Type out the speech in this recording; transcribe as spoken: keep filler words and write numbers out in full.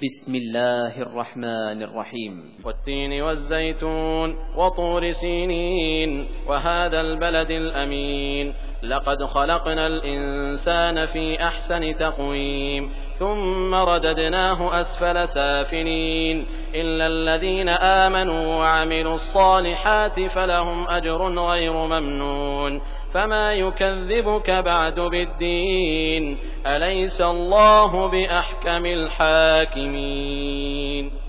بسم الله الرحمن الرحيم والتين والزيتون وطور سينين وهذا البلد الأمين لقد خلقنا الإنسان في أحسن تقويم ثم رددناه أسفل سافلين إلا الذين آمنوا وعملوا الصالحات فلهم أجر غير ممنون فما يكذبك بعد بالدين أليس الله بأحكم الحاكمين.